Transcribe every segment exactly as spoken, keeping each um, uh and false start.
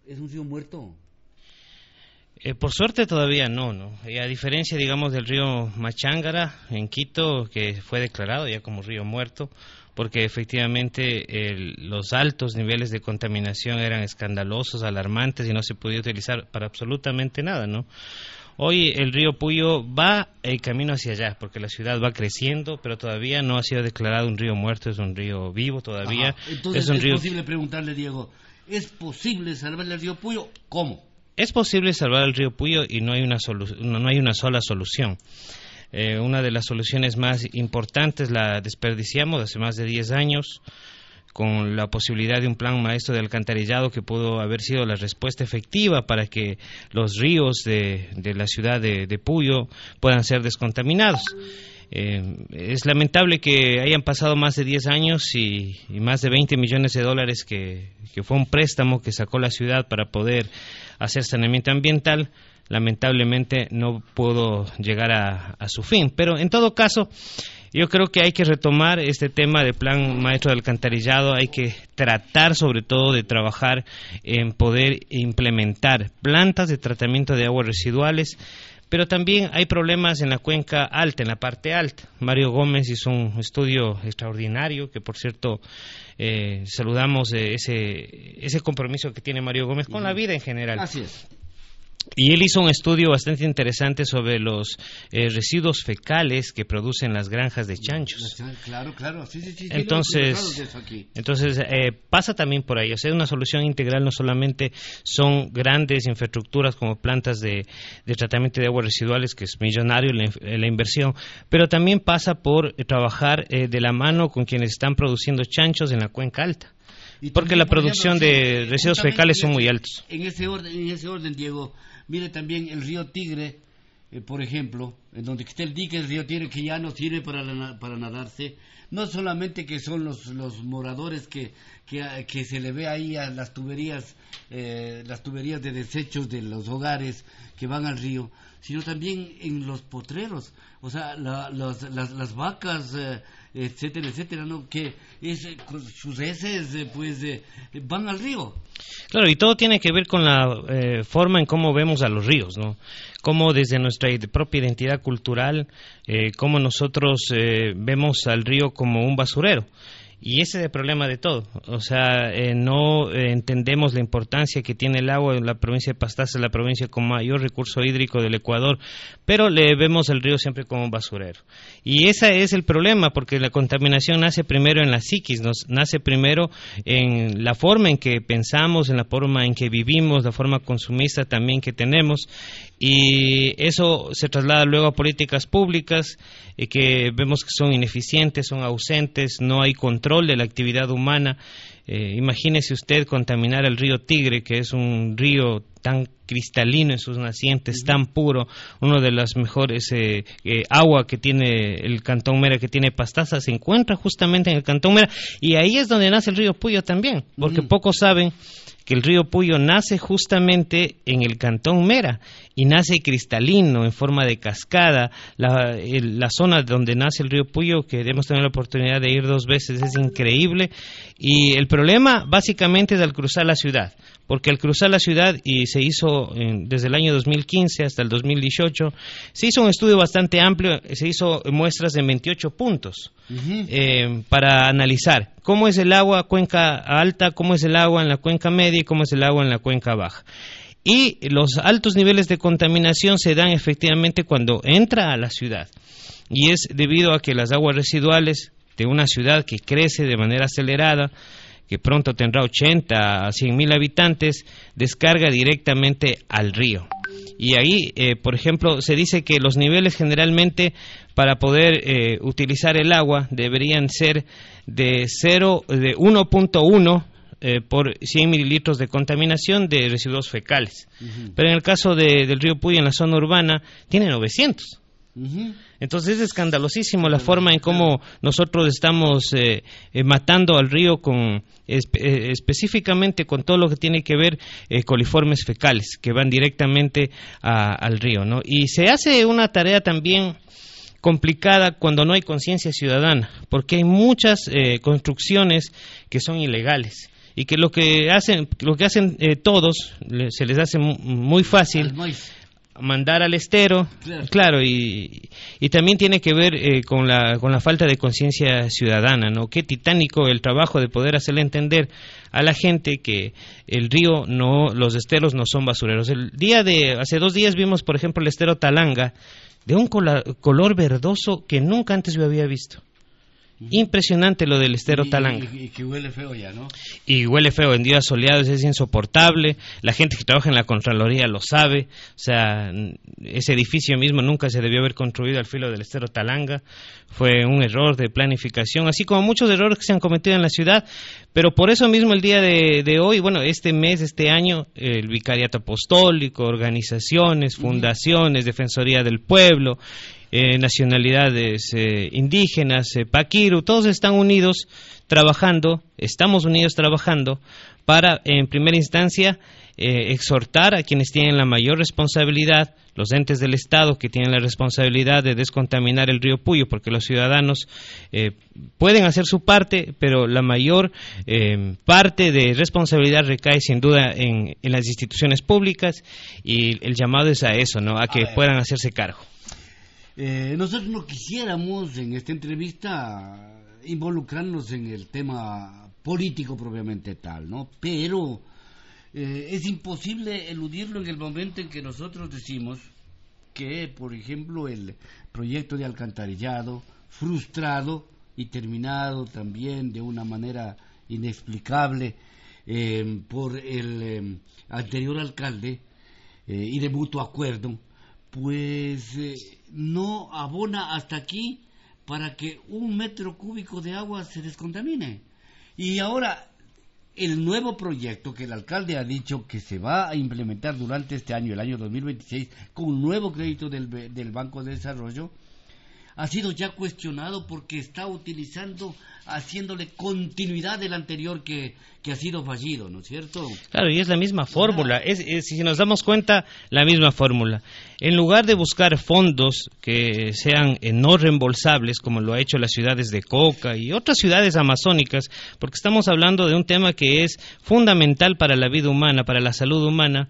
¿Es un río muerto? Eh, por suerte todavía no, ¿no? Y a diferencia, digamos, del río Machángara en Quito, que fue declarado ya como río muerto, porque efectivamente el, los altos niveles de contaminación eran escandalosos, alarmantes y no se podía utilizar para absolutamente nada, ¿no? Hoy el río Puyo va el camino hacia allá, porque la ciudad va creciendo, pero todavía no ha sido declarado un río muerto, es un río vivo todavía. Ajá. Entonces es, un es río... posible preguntarle, Diego, ¿es posible salvar el río Puyo? ¿Cómo? Es posible salvar el río Puyo y no hay una, solu- no, no hay una sola solución. Eh, una de las soluciones más importantes la desperdiciamos hace más de diez años, con la posibilidad de un plan maestro de alcantarillado que pudo haber sido la respuesta efectiva para que los ríos de, de la ciudad de, de Puyo puedan ser descontaminados. Eh, es lamentable que hayan pasado más de diez años y, y más de veinte millones de dólares que, que fue un préstamo que sacó la ciudad para poder hacer saneamiento ambiental. Lamentablemente no pudo llegar a, a su fin, pero en todo caso yo creo que hay que retomar este tema de plan maestro de alcantarillado, hay que tratar sobre todo de trabajar en poder implementar plantas de tratamiento de aguas residuales, pero también hay problemas en la cuenca alta, en la parte alta. Mario Gómez hizo un estudio extraordinario, que por cierto eh, saludamos eh, ese, ese compromiso que tiene Mario Gómez con la vida en general. Así es. Y él hizo un estudio bastante interesante sobre los eh, residuos fecales que producen las granjas de chanchos. Claro, claro, sí, sí, sí. Entonces, entonces eh, pasa también por ahí. O sea, una solución integral no solamente son grandes infraestructuras como plantas de, de tratamiento de aguas residuales, que es millonario la, la inversión, pero también pasa por eh, trabajar eh, de la mano con quienes están produciendo chanchos en la cuenca alta. Y porque también, la por producción ejemplo, de sí, residuos fecales son muy altos. En ese orden, en ese orden, Diego, mire también el río Tigre, eh, por ejemplo, en donde está el dique, el río Tigre, que ya no sirve para, la, para nadarse. No solamente que son los, los moradores que, que, que se le ve ahí a las tuberías, eh, las tuberías de desechos de los hogares que van al río, sino también en los potreros, o sea, la, las, las, las vacas, eh, etcétera, etcétera, ¿no? Que es, con sus heces, eh, pues, eh, van al río. Claro, y todo tiene que ver con la eh, forma en cómo vemos a los ríos, ¿no? Cómo desde nuestra propia identidad cultural, eh, cómo nosotros eh, vemos al río como un basurero. Y ese es el problema de todo. O sea, eh, no eh, entendemos la importancia que tiene el agua en la provincia de Pastaza, la provincia con mayor recurso hídrico del Ecuador, pero le vemos al río siempre como un basurero. Y ese es el problema, porque la contaminación nace primero en la psiquis, nos, nace primero en la forma en que pensamos, en la forma en que vivimos, la forma consumista también que tenemos, y eso se traslada luego a políticas públicas eh, que vemos que son ineficientes, son ausentes, no hay control de la actividad humana. Eh, imagínese usted contaminar el río Tigre, que es un río tan cristalino en sus nacientes, tan puro, uno de las mejores eh, eh, agua que tiene el Cantón Mera, que tiene Pastaza, se encuentra justamente en el Cantón Mera, y ahí es donde nace el río Puyo también, porque uh-huh. pocos saben que el río Puyo nace justamente en el Cantón Mera y nace cristalino en forma de cascada. La, el, la zona donde nace el río Puyo, que hemos tenido la oportunidad de ir dos veces, es increíble, y el problema básicamente es al cruzar la ciudad, porque al cruzar la ciudad, y se hizo en, desde el año dos mil quince hasta el dos mil dieciocho, se hizo un estudio bastante amplio, se hizo muestras en veintiocho puntos uh-huh. eh, para analizar cómo es el agua cuenca alta, cómo es el agua en la cuenca media y cómo es el agua en la cuenca baja. Y los altos niveles de contaminación se dan efectivamente cuando entra a la ciudad, y es debido a que las aguas residuales de una ciudad que crece de manera acelerada, que pronto tendrá ochenta a cien mil habitantes, descarga directamente al río. Y ahí, eh, por ejemplo, se dice que los niveles generalmente para poder eh, utilizar el agua deberían ser de cero, de uno punto uno eh, por cien mililitros de contaminación de residuos fecales. Uh-huh. Pero en el caso de, del río Puyo, en la zona urbana, tiene novecientos. Uh-huh. Entonces es escandalosísimo la forma en cómo nosotros estamos eh, eh, matando al río con espe- eh, específicamente con todo lo que tiene que ver eh, coliformes fecales que van directamente a, al río, ¿no? Y se hace una tarea también complicada cuando no hay conciencia ciudadana, porque hay muchas eh, construcciones que son ilegales y que lo que hacen, lo que hacen eh, todos, le, se les hace muy fácil mandar al estero, claro, claro y, y también tiene que ver eh, con la con la falta de conciencia ciudadana, ¿no? Qué titánico el trabajo de poder hacerle entender a la gente que el río no, los esteros no son basureros. El día de hace dos días vimos, por ejemplo, el estero Talanga de un cola, color verdoso que nunca antes yo había visto. Impresionante lo del estero y, Talanga. Y, y que huele feo ya, ¿no? Y huele feo, en días soleados es insoportable, la gente que trabaja en la Contraloría lo sabe, o sea, ese edificio mismo nunca se debió haber construido al filo del estero Talanga, fue un error de planificación, así como muchos errores que se han cometido en la ciudad, pero por eso mismo el día de, de hoy, bueno, este mes, este año, el Vicariato Apostólico, organizaciones, fundaciones, Defensoría del Pueblo, Eh, nacionalidades eh, indígenas, eh, Paquiru, todos están unidos trabajando, estamos unidos trabajando para, en primera instancia, eh, exhortar a quienes tienen la mayor responsabilidad, los entes del Estado que tienen la responsabilidad de descontaminar el río Puyo, porque los ciudadanos eh, pueden hacer su parte, pero la mayor eh, parte de responsabilidad recae sin duda en, en las instituciones públicas, y el llamado es a eso, ¿no? A que a puedan hacerse cargo. Eh, nosotros no quisiéramos en esta entrevista involucrarnos en el tema político propiamente tal, ¿no? Pero eh, es imposible eludirlo en el momento en que nosotros decimos que, por ejemplo, el proyecto de alcantarillado, frustrado y terminado también de una manera inexplicable eh, por el eh, anterior alcalde eh, y de mutuo acuerdo, pues eh, no abona hasta aquí para que un metro cúbico de agua se descontamine. Y ahora el nuevo proyecto que el alcalde ha dicho que se va a implementar durante este año, el año dos mil veintiséis, con un nuevo crédito del, del Banco de Desarrollo, ha sido ya cuestionado porque está utilizando, haciéndole continuidad del anterior que, que ha sido fallido, ¿no es cierto? Claro, y es la misma fórmula, es, es, si nos damos cuenta, la misma fórmula. En lugar de buscar fondos que sean eh, no reembolsables, como lo ha hecho las ciudades de Coca y otras ciudades amazónicas, porque estamos hablando de un tema que es fundamental para la vida humana, para la salud humana,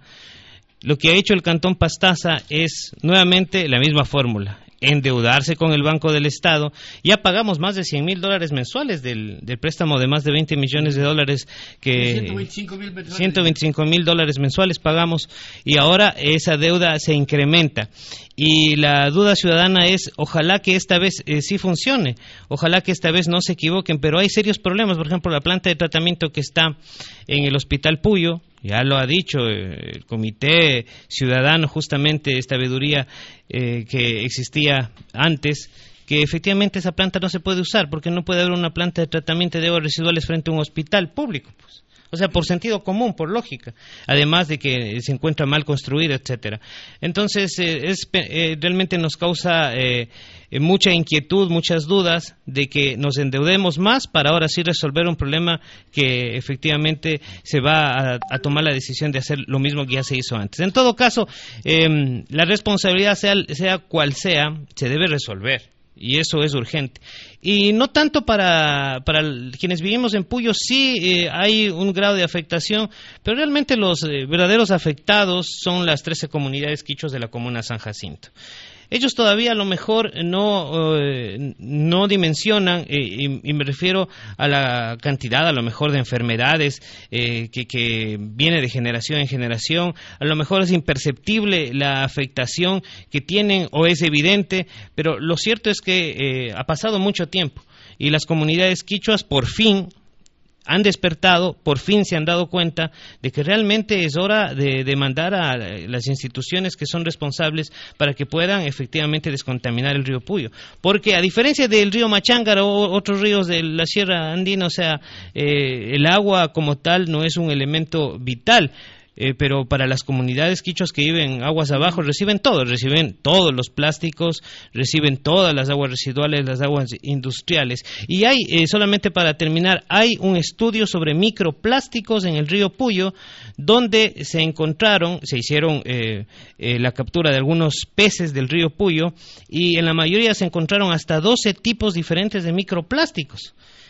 lo que ha hecho el Cantón Pastaza es nuevamente la misma fórmula: endeudarse con el Banco del Estado. Ya pagamos más de cien mil dólares mensuales del, del préstamo de más de veinte millones de dólares que ciento veinticinco mil dólares mensuales pagamos, y ahora esa deuda se incrementa. Y la duda ciudadana es, ojalá que esta vez eh, sí funcione, ojalá que esta vez no se equivoquen, pero hay serios problemas. Por ejemplo, la planta de tratamiento que está en el Hospital Puyo, ya lo ha dicho eh, el Comité Ciudadano, justamente esta veeduría eh, que existía antes, que efectivamente esa planta no se puede usar, porque no puede haber una planta de tratamiento de aguas residuales frente a un hospital público, pues. O sea, por sentido común, por lógica, además de que se encuentra mal construida, etcétera. Entonces, eh, es, eh, realmente nos causa eh, eh, mucha inquietud, muchas dudas de que nos endeudemos más para ahora sí resolver un problema que efectivamente se va a, a tomar la decisión de hacer lo mismo que ya se hizo antes. En todo caso, eh, la responsabilidad, sea, sea cual sea, se debe resolver. Y eso es urgente. Y no tanto para, para quienes vivimos en Puyo, sí eh, hay un grado de afectación, pero realmente los eh, verdaderos afectados son las trece comunidades quichuas de la comuna San Jacinto. Ellos todavía a lo mejor no, eh, no dimensionan, eh, y, y me refiero a la cantidad a lo mejor de enfermedades eh, que, que viene de generación en generación. A lo mejor es imperceptible la afectación que tienen, o es evidente, pero lo cierto es que eh, ha pasado mucho tiempo y las comunidades quichuas por fin han despertado, por fin se han dado cuenta de que realmente es hora de demandar a las instituciones que son responsables para que puedan efectivamente descontaminar el río Puyo. Porque a diferencia del río Machángara o otros ríos de la Sierra Andina, o sea, eh, el agua como tal no es un elemento vital. Eh, pero para las comunidades quichuas que viven aguas abajo reciben todo, reciben todos los plásticos, reciben todas las aguas residuales, las aguas industriales. Y hay, eh, solamente para terminar, hay un estudio sobre microplásticos en el río Puyo, donde se encontraron, se hicieron eh, eh, la captura de algunos peces del río Puyo, y en la mayoría se encontraron hasta doce tipos diferentes de microplásticos.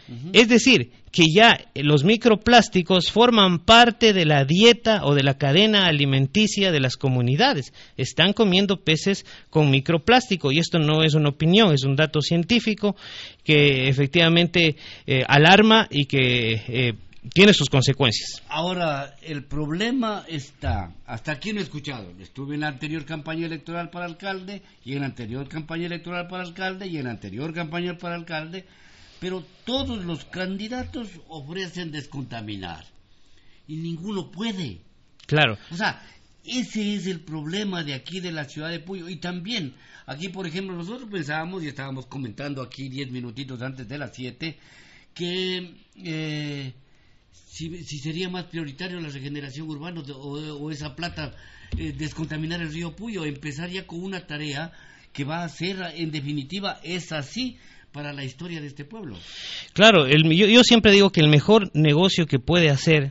Uh-huh. Es decir, que ya los microplásticos forman parte de la dieta o de la cadena alimenticia de las comunidades. Están comiendo peces con microplástico, y esto no es una opinión, es un dato científico que efectivamente eh, alarma y que eh, tiene sus consecuencias. Ahora, el problema está, hasta aquí no he escuchado, estuve en la anterior campaña electoral para alcalde, y en la anterior campaña electoral para alcalde, y en la anterior campaña para alcalde, pero todos los candidatos ofrecen descontaminar, y ninguno puede. Claro. O sea, ese es el problema de aquí de la ciudad de Puyo, y también, aquí por ejemplo, nosotros pensábamos, y estábamos comentando aquí diez minutitos antes de las siete, que... Eh, Si, si sería más prioritario la regeneración urbana o, o esa plata, eh, descontaminar el río Puyo, empezar ya con una tarea que va a ser, en definitiva, es así para la historia de este pueblo. Claro, el, yo, yo siempre digo que el mejor negocio que puede hacer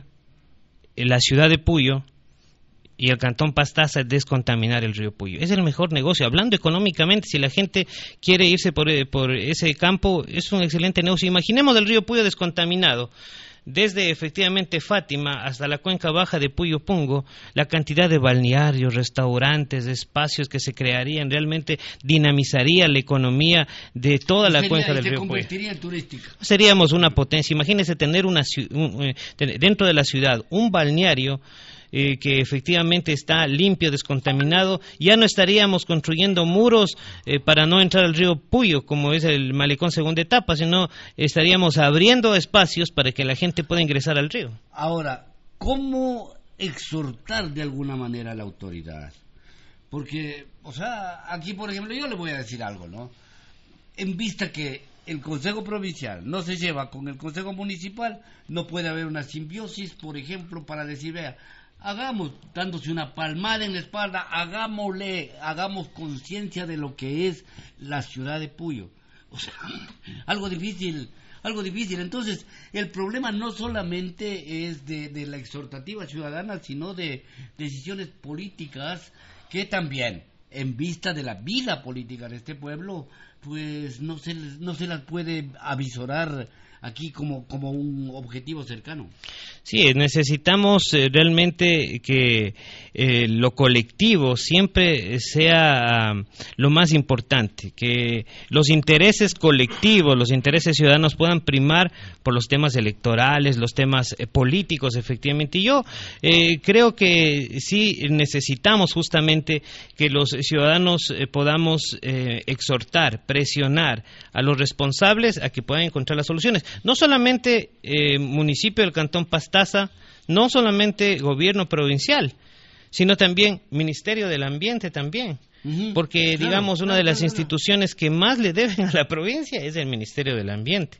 la ciudad de Puyo y el Cantón Pastaza es descontaminar el río Puyo. Es el mejor negocio. Hablando económicamente, si la gente quiere irse por, por ese campo, es un excelente negocio. Imaginemos el río Puyo descontaminado. Desde efectivamente Fátima hasta la cuenca baja de Puyo Pungo, la cantidad de balnearios, restaurantes, espacios que se crearían realmente dinamizaría la economía de toda la Sería, cuenca del se río Puyo. convertiría en turística. Seríamos una potencia. Imagínese tener una un, dentro de la ciudad un balneario Eh, que efectivamente está limpio, descontaminado. Ya no estaríamos construyendo muros eh, para no entrar al río Puyo, como es el malecón segunda etapa, sino estaríamos abriendo espacios para que la gente pueda ingresar al río. Ahora, ¿cómo exhortar de alguna manera a la autoridad? Porque, o sea, aquí por ejemplo, yo le voy a decir algo, ¿no? En vista que el Consejo Provincial no se lleva con el Consejo Municipal, no puede haber una simbiosis, por ejemplo, para decir, vea, hagamos, dándose una palmada en la espalda, hagámosle, hagamos conciencia de lo que es la ciudad de Puyo. O sea, algo difícil, algo difícil. Entonces, el problema no solamente es de, de la exhortativa ciudadana, sino de decisiones políticas que también, en vista de la vida política de este pueblo, pues no se, no se las puede avisorar aquí como, como un objetivo cercano. Sí, necesitamos eh, realmente que eh, lo colectivo siempre sea uh, lo más importante, que los intereses colectivos, los intereses ciudadanos puedan primar por los temas electorales, los temas eh, políticos, efectivamente. Y yo eh, creo que sí necesitamos justamente que los ciudadanos eh, podamos eh, exhortar, presionar a los responsables a que puedan encontrar las soluciones. No solamente eh, municipio del Cantón Pastaza, no solamente gobierno provincial, sino también Ministerio del Ambiente también. Uh-huh. Porque, claro, digamos, una claro, de las claro, instituciones que más le deben a la provincia es el Ministerio del Ambiente.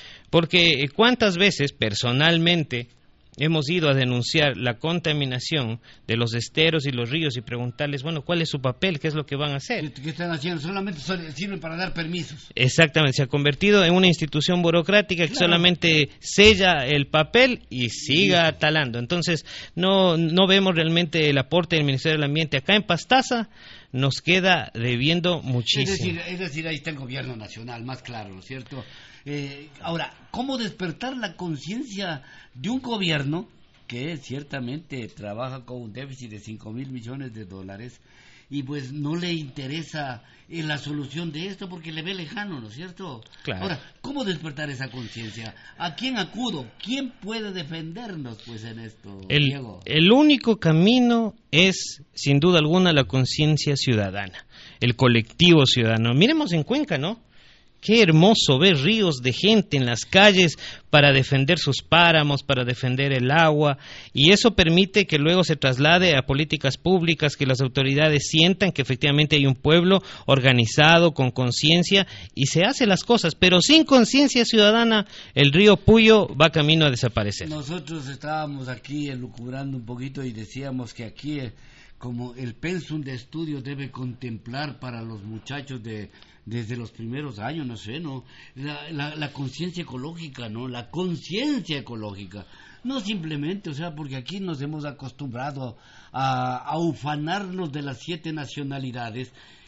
Porque cuántas veces personalmente hemos ido a denunciar la contaminación de los esteros y los ríos y preguntarles, bueno, ¿cuál es su papel? ¿Qué es lo que van a hacer? ¿Qué están haciendo? Solamente sirven para dar permisos. Exactamente, se ha convertido en una institución burocrática que claro, solamente sella el papel y siga sí, talando. Entonces, no, no vemos realmente el aporte del Ministerio del Ambiente. Acá en Pastaza nos queda debiendo muchísimo. Es decir, es decir, ahí está el gobierno nacional, más claro, ¿no es cierto? Eh, ahora, ¿cómo despertar la conciencia de un gobierno que ciertamente trabaja con un déficit de cinco mil millones de dólares y pues no le interesa eh, la solución de esto porque le ve lejano, ¿no es cierto? Claro. Ahora, ¿cómo despertar esa conciencia? ¿A quién acudo? ¿Quién puede defendernos pues en esto, el, Diego? El único camino es, sin duda alguna, la conciencia ciudadana, el colectivo ciudadano. Miremos en Cuenca, ¿no? Qué hermoso ver ríos de gente en las calles para defender sus páramos, para defender el agua, y eso permite que luego se traslade a políticas públicas, que las autoridades sientan que efectivamente hay un pueblo organizado, con conciencia, y se hacen las cosas, pero sin conciencia ciudadana el río Puyo va camino a desaparecer. Nosotros estábamos aquí elucubrando un poquito y decíamos que aquí eh, como el pensum de estudios debe contemplar para los muchachos de desde los primeros años, no sé, no, la, la, la conciencia ecológica, no, la conciencia ecológica, no simplemente, o sea, porque aquí nos hemos acostumbrado a, a ufanarnos de las siete nacionalidades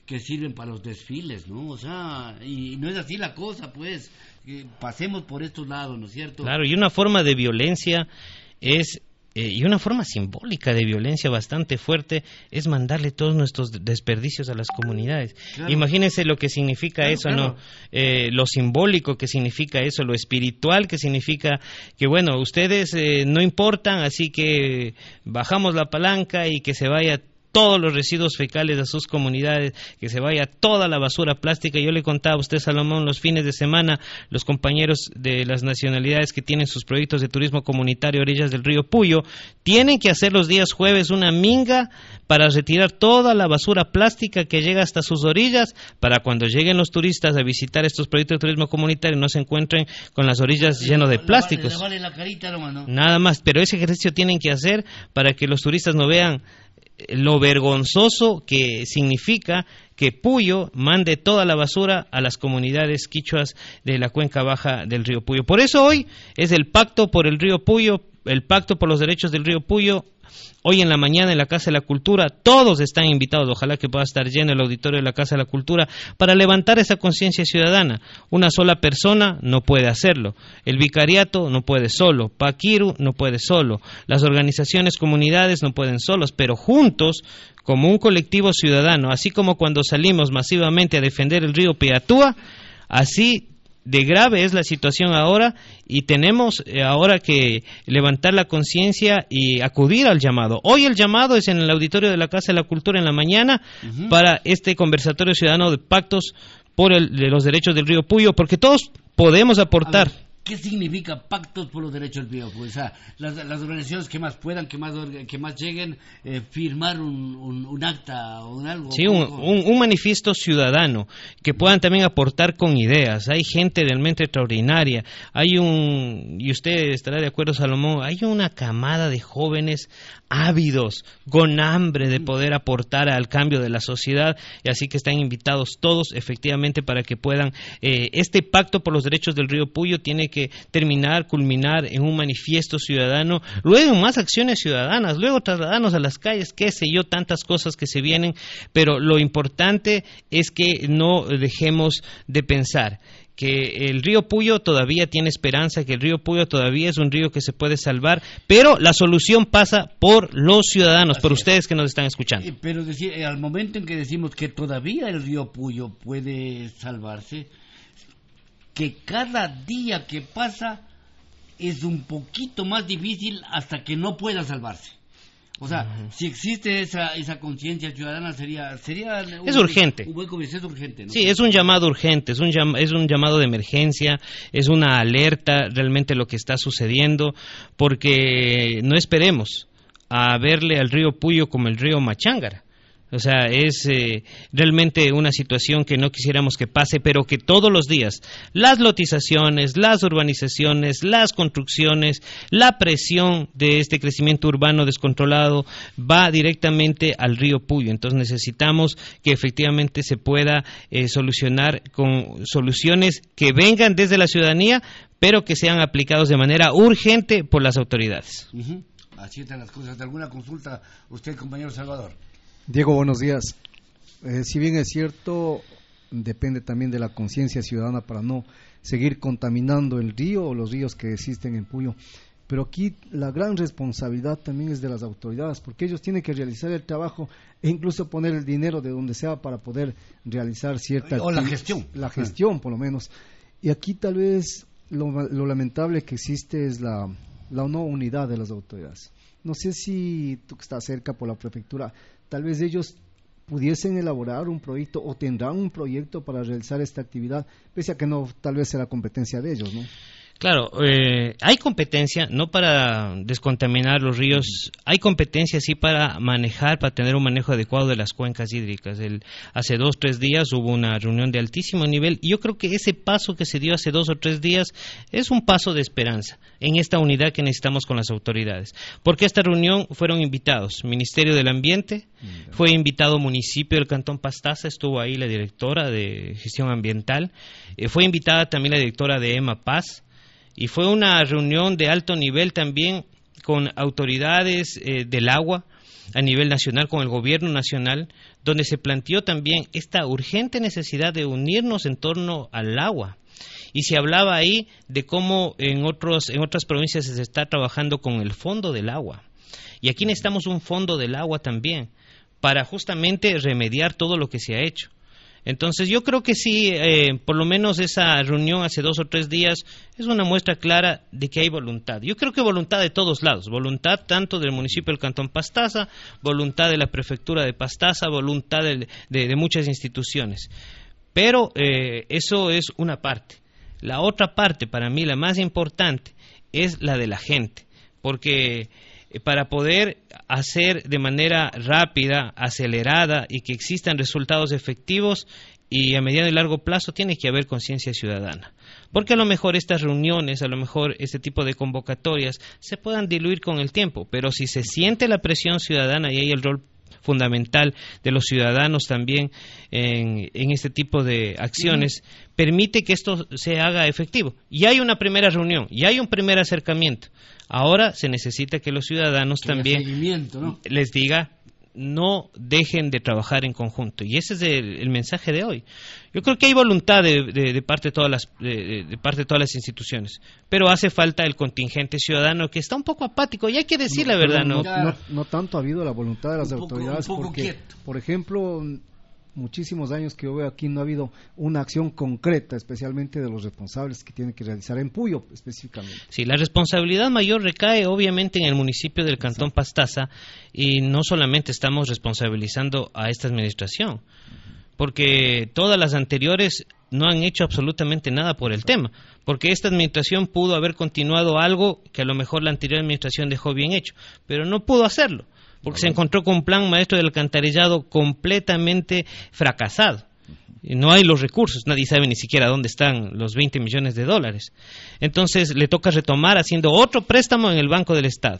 que sirven para los desfiles, ¿no? O sea, y no es así la cosa, pues, que pasemos por estos lados, ¿no es cierto? Claro, y una forma de violencia es... Eh, y una forma simbólica de violencia bastante fuerte es mandarle todos nuestros desperdicios a las comunidades. Claro. Imagínense lo que significa claro, eso, claro. ¿no? Eh, lo simbólico que significa eso, lo espiritual que significa que, bueno, ustedes eh, no importan, así que bajamos la palanca y que se vaya todos los residuos fecales a sus comunidades, que se vaya toda la basura plástica. Yo le contaba a usted, Salomón, los fines de semana, los compañeros de las nacionalidades que tienen sus proyectos de turismo comunitario a orillas del río Puyo, tienen que hacer los días jueves una minga para retirar toda la basura plástica que llega hasta sus orillas, para cuando lleguen los turistas a visitar estos proyectos de turismo comunitario no se encuentren con las orillas llenas de plásticos. Le vale la carita, hermano. Nada más, pero ese ejercicio tienen que hacer para que los turistas no vean lo vergonzoso que significa que Puyo mande toda la basura a las comunidades quichuas de la cuenca baja del río Puyo. Por eso hoy es el pacto por el río Puyo, el pacto por los derechos del río Puyo. Hoy en la mañana en la Casa de la Cultura, todos están invitados, ojalá que pueda estar lleno el auditorio de la Casa de la Cultura, para levantar esa conciencia ciudadana. Una sola persona no puede hacerlo. El vicariato no puede solo. Paquiru no puede solo. Las organizaciones, comunidades no pueden solos, pero juntos, como un colectivo ciudadano, así como cuando salimos masivamente a defender el río Piatúa, así de grave es la situación ahora y tenemos eh, ahora que levantar la conciencia y acudir al llamado. Hoy el llamado es en el auditorio de la Casa de la Cultura en la mañana uh-huh. para este conversatorio ciudadano de pactos por el, de los derechos del río Puyo, porque todos podemos aportar. ¿Qué significa pactos por los derechos del río? Pues, o sea, las, las organizaciones que más puedan, que más que más lleguen, eh, firmar un, un, un acta o un algo. Sí, un, un, un manifiesto ciudadano, que puedan también aportar con ideas. Hay gente realmente extraordinaria. Hay un, y usted estará de acuerdo, Salomón, hay una camada de jóvenes ávidos, con hambre de poder aportar al cambio de la sociedad, y así que están invitados todos, efectivamente, para que puedan, eh, este pacto por los derechos del río Puyo tiene que terminar, culminar en un manifiesto ciudadano, luego más acciones ciudadanas, luego trasladarnos a las calles, qué sé yo, tantas cosas que se vienen, pero lo importante es que no dejemos de pensar que el río Puyo todavía tiene esperanza, que el río Puyo todavía es un río que se puede salvar, pero la solución pasa por los ciudadanos, Así por es. ustedes que nos están escuchando. Pero decir, al momento en que decimos que todavía el río Puyo puede salvarse, que cada día que pasa es un poquito más difícil hasta que no pueda salvarse. O sea, uh-huh. si existe esa esa conciencia ciudadana sería sería es un, urgente. Un buen comienzo, es urgente, ¿no? Sí, es un llamado urgente, es un llam- es un llamado de emergencia, es una alerta realmente lo que está sucediendo, porque no esperemos a verle al río Puyo como el río Machángara. O sea, es eh, realmente una situación que no quisiéramos que pase, pero que todos los días las lotizaciones, las urbanizaciones, las construcciones, la presión de este crecimiento urbano descontrolado va directamente al río Puyo. Entonces necesitamos que efectivamente se pueda eh, solucionar con soluciones que vengan desde la ciudadanía, pero que sean aplicados de manera urgente por las autoridades. Uh-huh. Así están las cosas. ¿De alguna consulta usted, compañero Salvador? Diego, buenos días. Eh, si bien es cierto, depende también de la conciencia ciudadana para no seguir contaminando el río o los ríos que existen en Puyo. Pero aquí la gran responsabilidad también es de las autoridades, porque ellos tienen que realizar el trabajo e incluso poner el dinero de donde sea para poder realizar cierta... O la gestión. La gestión, por lo menos. Y aquí tal vez lo, lo lamentable que existe es la, la no unidad de las autoridades. No sé si tú que estás cerca por la prefectura, tal vez ellos pudiesen elaborar un proyecto o tendrán un proyecto para realizar esta actividad, pese a que no, tal vez será competencia de ellos, ¿no? Claro, eh, hay competencia, no para descontaminar los ríos, hay competencia sí para manejar, para tener un manejo adecuado de las cuencas hídricas. El, hace dos, tres días hubo una reunión de altísimo nivel y yo creo que ese paso que se dio hace dos o tres días es un paso de esperanza en esta unidad que necesitamos con las autoridades. Porque a esta reunión fueron invitados Ministerio del Ambiente, mm, fue invitado municipio del Cantón Pastaza, estuvo ahí la directora de Gestión Ambiental, eh, fue invitada también la directora de EMAPaz, y fue una reunión de alto nivel también con autoridades eh, del agua, a nivel nacional con el gobierno nacional, donde se planteó también esta urgente necesidad de unirnos en torno al agua. Y se hablaba ahí de cómo en otros en otras provincias se está trabajando con el fondo del agua. Y aquí necesitamos un fondo del agua también, para justamente remediar todo lo que se ha hecho. Entonces yo creo que sí, eh, por lo menos esa reunión hace dos o tres días es una muestra clara de que hay voluntad. Yo creo que voluntad de todos lados, voluntad tanto del municipio del Cantón Pastaza, voluntad de la prefectura de Pastaza, voluntad de, de, de muchas instituciones. Pero eh, eso es una parte. La otra parte, para mí la más importante, es la de la gente, porque para poder hacer de manera rápida, acelerada y que existan resultados efectivos y a mediano y largo plazo tiene que haber conciencia ciudadana. Porque a lo mejor estas reuniones, a lo mejor este tipo de convocatorias se puedan diluir con el tiempo, pero si se siente la presión ciudadana y hay el rol fundamental de los ciudadanos también en, en este tipo de acciones, uh-huh. permite que esto se haga efectivo. Y hay una primera reunión, y hay un primer acercamiento. Ahora se necesita que los ciudadanos que también, ¿no?, les diga, no dejen de trabajar en conjunto. Y ese es el, el mensaje de hoy. Yo creo que hay voluntad de, de, de, parte de, todas las, de, de parte de todas las instituciones, pero hace falta el contingente ciudadano que está un poco apático, y hay que decir no, la verdad. No, no, no, no tanto ha habido la voluntad de las un poco, autoridades, un poco porque, quieto. por ejemplo, muchísimos años que yo veo aquí no ha habido una acción concreta, especialmente de los responsables que tienen que realizar en Puyo específicamente. Sí, la responsabilidad mayor recae obviamente en el municipio del Cantón Pastaza, y no solamente estamos responsabilizando a esta administración, porque todas las anteriores no han hecho absolutamente nada por el tema, porque esta administración pudo haber continuado algo que a lo mejor la anterior administración dejó bien hecho, pero no pudo hacerlo, porque se encontró con un plan maestro del alcantarillado completamente fracasado. No hay los recursos, nadie sabe ni siquiera dónde están los veinte millones de dólares. Entonces le toca retomar haciendo otro préstamo en el Banco del Estado.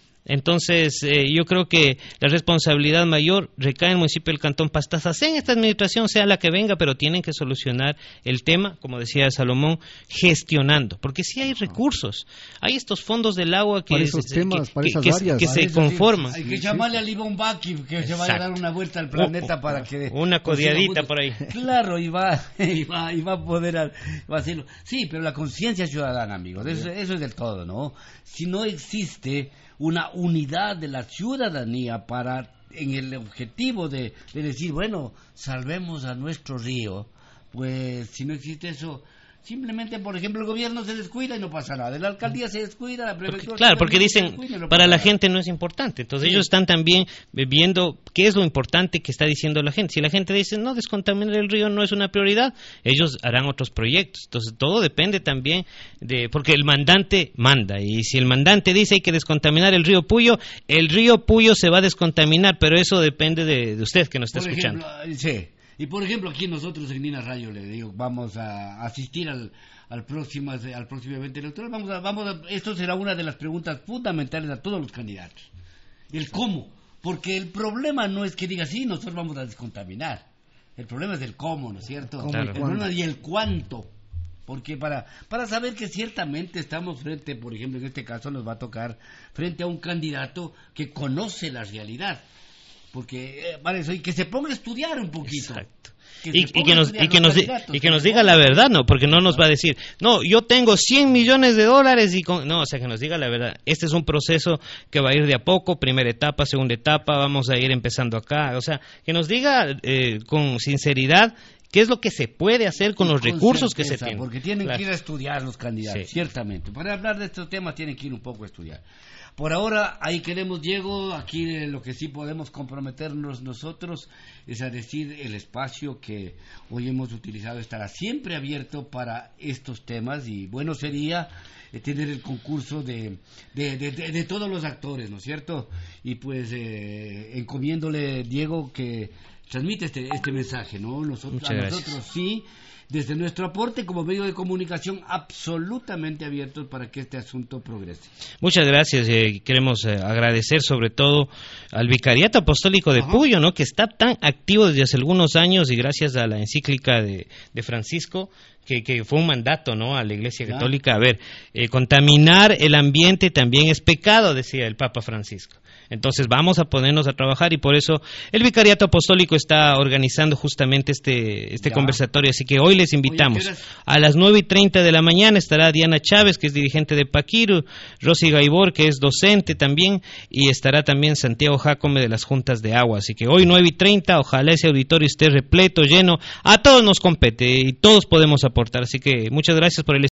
Entonces eh, yo creo que la responsabilidad mayor recae en el municipio del Cantón Pastaza, sea en esta administración, sea la que venga, pero tienen que solucionar el tema, como decía Salomón, gestionando, porque sí hay recursos, hay estos fondos del agua que, para esos se, temas, que, para que, esas que, áreas. que se eso, conforman. Hay que llamarle a Libón Baki, que se vaya a dar una vuelta al planeta oh, para que... Una codiadita por ahí. Claro, y va, y va, y va a poder va a hacerlo. Sí, pero la conciencia ciudadana, amigos, eso, eso es del todo, ¿no? Si no existe una unidad de la ciudadanía para en el objetivo de, de decir, bueno, salvemos a nuestro río, pues si no existe eso, simplemente, por ejemplo, el gobierno se descuida y no pasa nada, la alcaldía se descuida, la prefectura... Porque, claro, porque dicen, no para la nada. gente no es importante, entonces sí. ellos están también viendo qué es lo importante que está diciendo la gente. Si la gente dice, no, descontaminar el río no es una prioridad, ellos harán otros proyectos. Entonces todo depende también de... porque el mandante manda, y si el mandante dice hay que descontaminar el río Puyo, el río Puyo se va a descontaminar, pero eso depende de, de usted que nos está por escuchando. Ejemplo, sí. Y por ejemplo, aquí nosotros en Nina Radio le digo, vamos a asistir al, al próximo al próximo evento electoral. Vamos a, vamos a, esto será una de las preguntas fundamentales a todos los candidatos. El cómo, porque el problema no es que diga sí, nosotros vamos a descontaminar. El problema es el cómo, ¿no es cierto? Claro. El problema y el cuánto. Porque para para saber que ciertamente estamos frente, por ejemplo, en este caso nos va a tocar frente a un candidato que conoce la realidad. Porque eh, para eso, y que se ponga a estudiar un poquito. Exacto. Que y, y que nos y que nos y que nos diga la verdad, no, porque no nos va a decir, no, yo tengo cien millones de dólares y con... no, o sea, que nos diga la verdad. Este es un proceso que va a ir de a poco, primera etapa, segunda etapa, vamos a ir empezando acá, o sea, que nos diga eh, con sinceridad qué es lo que se puede hacer con los con recursos certeza, que se tienen. Porque tienen claro. que ir a estudiar los candidatos, sí. ciertamente. Para hablar de estos temas tienen que ir un poco a estudiar. Por ahora, ahí queremos, Diego, aquí lo que sí podemos comprometernos nosotros es a decir el espacio que hoy hemos utilizado estará siempre abierto para estos temas, y bueno sería eh, tener el concurso de de, de, de de todos los actores, ¿no es cierto? Y pues eh, encomiéndole, Diego, que transmite este este mensaje, ¿no? Nosotros, a nosotros sí, desde nuestro aporte como medio de comunicación absolutamente abiertos para que este asunto progrese. Muchas gracias. Eh, queremos eh, agradecer sobre todo al Vicariato Apostólico de Ajá. Puyo, ¿no?, que está tan activo desde hace algunos años, y gracias a la encíclica de, de Francisco, que, que fue un mandato, ¿no?, a la Iglesia claro. Católica. A ver, eh, contaminar el ambiente también es pecado, decía el Papa Francisco. Entonces vamos a ponernos a trabajar y por eso el Vicariato Apostólico está organizando justamente este, este conversatorio. Así que hoy les invitamos. Oye, a las nueve y treinta de la mañana estará Diana Chávez, que es dirigente de Paquiru, Rosy Gaibor, que es docente también, y estará también Santiago Jacome de las Juntas de Agua. Así que hoy nueve y treinta, ojalá ese auditorio esté repleto, lleno. A todos nos compete y todos podemos aportar. Así que muchas gracias por el